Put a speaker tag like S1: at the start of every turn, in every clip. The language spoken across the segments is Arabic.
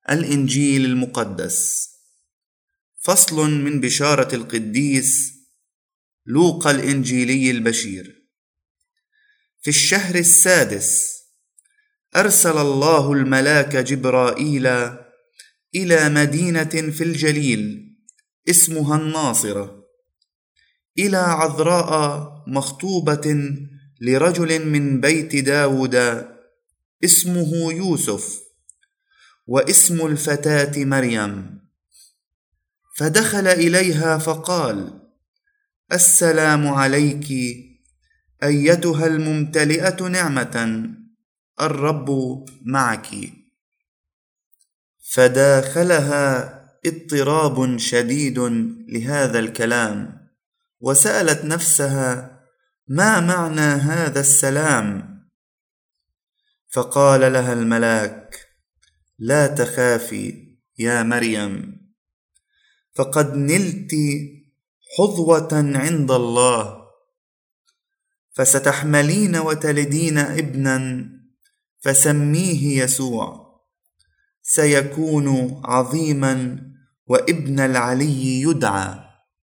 S1: الإنجيل المقدس. فصل من بشارة القديس لوقا الإنجيلي البشير. في الشهر السادس أرسل الله الملاك جبرائيل إلى مدينة في الجليل اسمها الناصرة، إلى عذراء مخطوبة لرجل من بيت داود اسمه يوسف، واسم الفتاة مريم. فدخل إليها فقال: السلام عليك أيتها الممتلئة نعمة، الرب معك. فداخلها اضطراب شديد لهذا الكلام، وسألت نفسها: ما معنى هذا السلام؟ فقال لها الملاك: لا تخافي يا مريم، فقد نلت حظوة عند الله، فستحملين وتلدين ابنا فسميه يسوع، سيكون عظيما وابن العلي يدعى،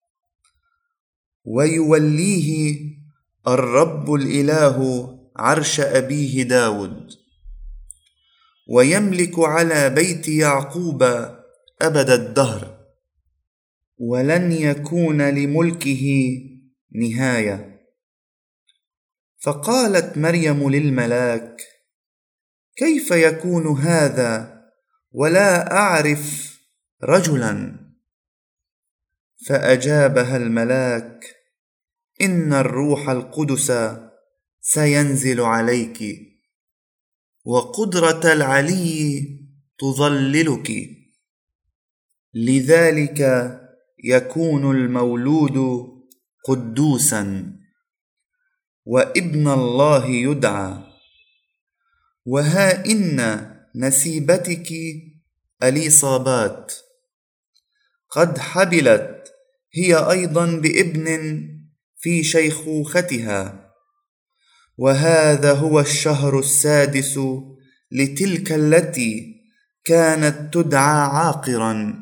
S1: ويوليه الرب الإله عرش أبيه داود، ويملك على بيت يعقوب أبد الدهر، ولن يكون لملكه نهاية. فقالت مريم للملاك: كيف يكون هذا ولا أعرف رجلا؟ فأجابها الملاك: إن الروح القدس سينزل عليك، وقدرة العلي تظللك، لذلك يكون المولود قدوسا، وابن الله يدعى. وها إن نسيبتك أليصابات قد حبلت هي أيضا بابن في شيخوختها، وهذا هو الشهر السادس لتلك التي كانت تدعى عاقرا،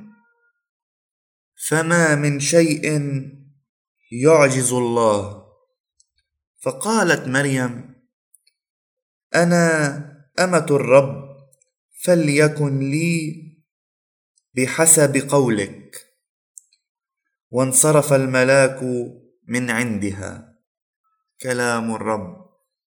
S1: فما من شيء يعجز الله. فقالت مريم: أنا أمة الرب، فليكن لي بحسب قولك. وانصرف الملاك من عندها. كلام الرب.